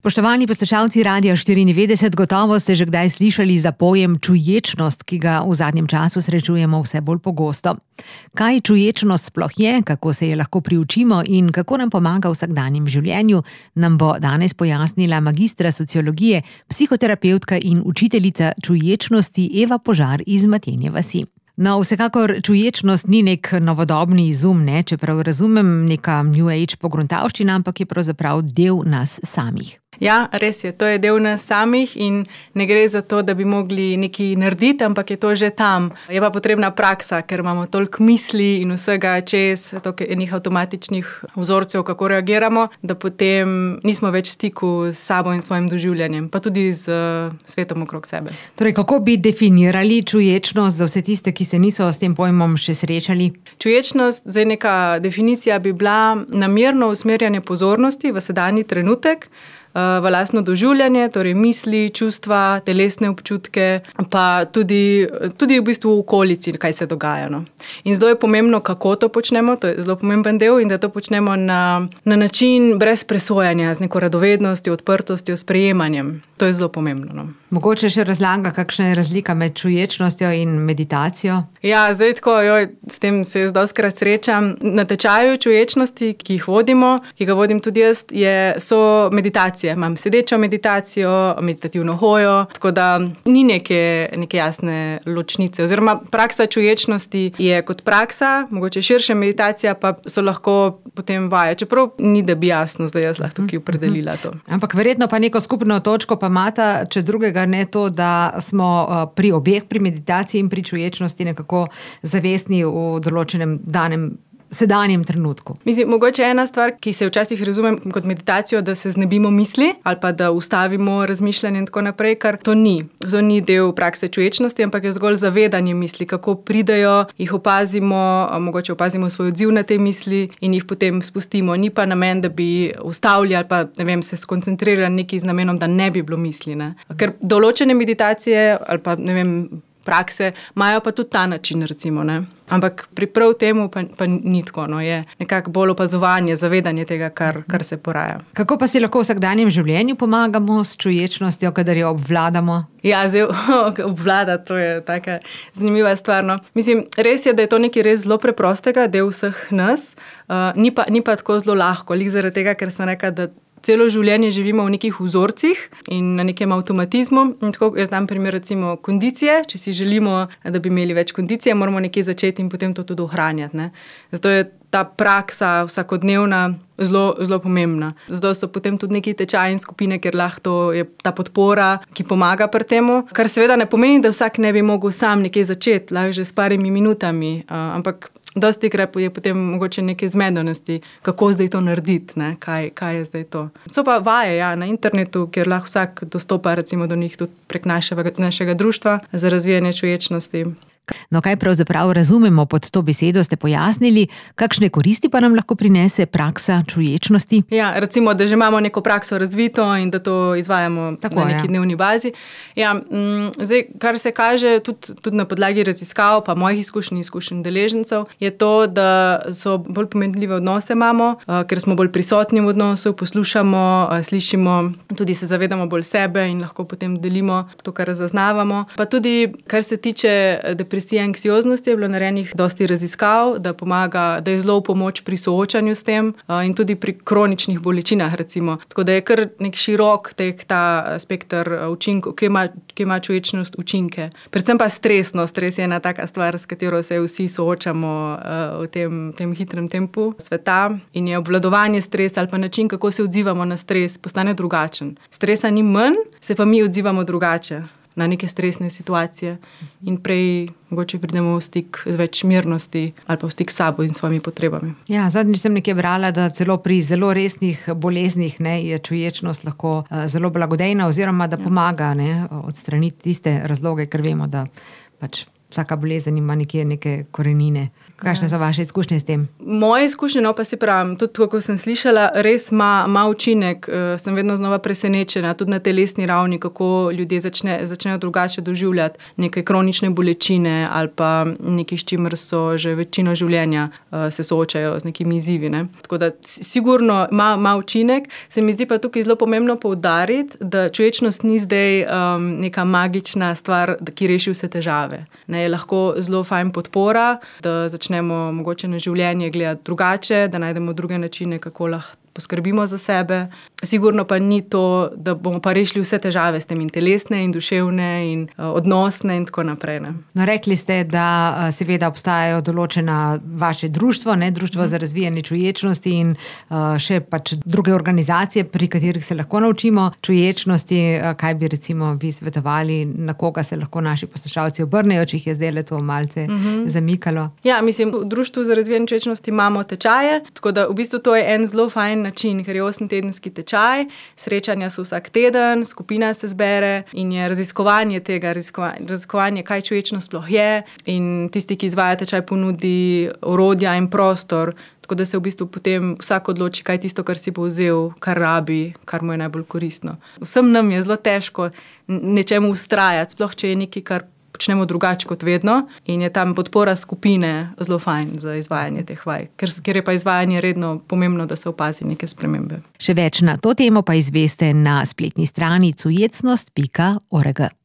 Spoštovani poslušalci Radia 94, gotovo ste že kdaj slišali za pojem čuječnost, ki ga v zadnjem času srečujemo vse bolj pogosto. Kaj čuječnost sploh je, kako se je lahko priučimo in kako nam pomaga v vsakdanjem življenju, nam bo danes pojasnila magistra sociologije, psihoterapevtka in učiteljica čuječnosti Eva Požar iz Matjenje vasi. No, vsekakor čuječnost ni nek novodobni izum, ne, čeprav razumem neka New Age pogruntavščina, ampak je pravzaprav del nas samih. Ja, res je, to je del nas samih in ne gre za to, da bi mogli nekaj narediti, ampak je to že tam. Je pa potrebna praksa, ker imamo toliko misli in vsega čez, toliko enih avtomatičnih vzorcev, kako reagiramo, da potem nismo več v stiku s sabo in svojim doživljanjem, pa tudi z svetom okrog sebe. Torej, kako bi definirali čuječnost za vse tiste, ki se niso s tem pojmom še srečali? Čuječnost, zdaj neka definicija bi bila namerno usmerjanje pozornosti v sedanji trenutek, v lastno doživljanje, torej misli, čustva, telesne občutke, pa tudi v bistvu v okolici, kaj se dogaja. No. In zelo je pomembno, kako to počnemo, to je zelo pomemben del in da to počnemo na način brez presojanja, z neko radovednostjo, odprtostjo, sprejemanjem. To je zelo pomembno. No. Mogoče še razlaga, kakšna je razlika med čuječnostjo in meditacijo? Ja, zdaj tako, s tem se jaz dostikrat srečam. Na tečaju čuječnosti, ki jih vodimo, ki ga vodim tudi jaz, so meditacije. Imam sedečo meditacijo, meditativno hojo, tako da ni neke jasne ločnice. Oziroma praksa čuječnosti je kot praksa, mogoče širša meditacija, pa so lahko potem vaje. Čeprav ni, da bi jasno zdaj jaz lahko tukaj opredelila to. Ampak verjetno pa neko skupno točko pa imata, če drugega ne to, da smo pri obeh, pri meditaciji in pri čuječnosti nekako zavestni v določenem danem sedanjem trenutku. Mislim, mogoče ena stvar, ki se včasih razume kot meditacijo, da se znebimo misli ali pa da ustavimo razmišljanje in tako naprej, kar to ni. To ni del prakse čuječnosti, ampak je zgolj zavedanje misli, kako pridejo, jih opazimo, mogoče opazimo svoj odziv na te misli in jih potem spustimo. Ni pa namen, da bi ustavili ali pa, se skoncentrirali nekaj z namenom, da ne bi bilo misli. Ne? Ker določene meditacije ali pa, prakse imajo pa tudi ta način, recimo, ne. Ampak pri prav temu pa ni tako, no, je nekako bolj opazovanje, zavedanje tega, kar se poraja. Kako pa si lahko v vsakdanjem življenju pomagamo s čuječnostjo, kadar jo obvladamo? Ja, zdaj obvlada, to je taka zanimiva stvar, no. Mislim, res je, da je to nekaj res zelo preprostega, del vseh nas, ni pa tako zelo lahko, lik zaradi tega, ker sem rekla, da celo življenje živimo v nekih vzorcih in na nekem avtomatizmu. In tako, jaz znam primer recimo kondicije. Če si želimo, da bi imeli več kondicije, moramo nekje začeti in potem to tudi ohranjati. Ne? Zato je ta praksa vsakodnevna zelo, zelo pomembna. Zato so potem tudi neki tečaji in skupine, ker lahko je ta podpora, ki pomaga pri temu. Kar seveda ne pomeni, da vsak ne bi mogel sam nekje začeti, lahko že s parimi minutami, ampak dostikrat je potem mogoče neke zmedenosti, kako zdaj to narediti, ne? Kaj je zdaj to. So pa vaje na internetu, kjer lahko vsak dostopa recimo do njih tudi prek našega društva za razvijanje čuječnosti. No, kaj pravzaprav razumemo pod to besedo, ste pojasnili, kakšne koristi pa nam lahko prinese praksa čuječnosti? Ja, recimo, da že imamo neko prakso razvito in da to izvajamo na neki dnevni bazi. Ja, zdaj, kar se kaže tudi na podlagi raziskav, pa mojih izkušenj deležencev, je to, da so bolj pomenljive odnose imamo, ker smo bolj prisotni v odnosu, poslušamo, slišimo, tudi se zavedamo bolj sebe in lahko potem delimo to, kar zaznavamo. Pa tudi, kar se tiče depresije, anksioznosti, je bilo narejenih dosti raziskav, da pomaga, da je zelo v pomoč pri soočanju s tem in tudi pri kroničnih bolečinah, recimo. Tako da je kar nek širok ta spekter učinkov, ki ima čuječnost učinke. Predvsem pa stresnost, stres je ena taka stvar, s katero se vsi soočamo v tem hitrem tempu sveta in je obvladovanje stresa ali pa način, kako se odzivamo na stres, postane drugačen. Stresa ni manj, se pa mi odzivamo drugače na neke stresne situacije in prej mogoče pridemo v stik z več mirnosti ali pa v stik s sabo in svojimi potrebami. Ja, zadnjič sem nekje brala, da celo pri zelo resnih boleznih je čuječnost lahko zelo blagodejna oziroma da pomaga odstraniti tiste razloge, ker vemo, da pač vsaka bolezen ima neke korenine. Kakšne so vaše izkušnje s tem? Moje izkušnje, pa si pravim, tudi kako sem slišala, res ima učinek. Sem vedno znova presenečena, tudi na telesni ravni, kako ljudje začnejo drugače doživljati neke kronične bolečine ali pa nekaj, s čimer so že večino življenja se soočajo z nekimi izzivi. Ne? Tako da sigurno ima učinek. Se mi zdi pa tukaj zelo pomembno poudariti, da čuječnost ni zdaj neka magična stvar, ki reši vse težave. Ne, je lahko zelo fajn podpora, da začnemo mogoče na življenje gledati drugače, da najdemo druge načine, kako lahko poskrbimo za sebe. Sigurno pa ni to, da bomo pa rešili vse težave s tem, in telesne, in duševne, in odnosne in tako naprej. Ne. No, rekli ste, da seveda obstajajo določena vaše društvo, društvo za razvijanje čuječnosti in še pač druge organizacije, pri katerih se lahko naučimo čuječnosti. Kaj bi recimo vi svetovali, na koga se lahko naši poslušalci obrnejo, če jih je zdaj to malce zamikalo? Ja, mislim, v društvu za razvijanje čuječnosti imamo tečaje, tako da v bistvu to je en zelo fajn način, ker je 8-tedenski tečaj, srečanja so vsak teden, skupina se zbere in je raziskovanje tega, raziskovanje, kaj čuječnost sploh je, in tisti, ki izvaja tečaj, ponudi orodja in prostor, tako da se v bistvu potem vsak odloči, kaj je tisto, kar si bo vzel, kar rabi, kar mu je najbolj koristno. Vsem nam je zelo težko nečemu vztrajati, sploh če je nekaj, kar počnemo drugače kot vedno, in je tam podpora skupine zelo fajn za izvajanje teh vaj, ker je pa izvajanje redno pomembno, da se opazi neke spremembe. Še več na to temo pa izveste na spletni strani cujecnost.org.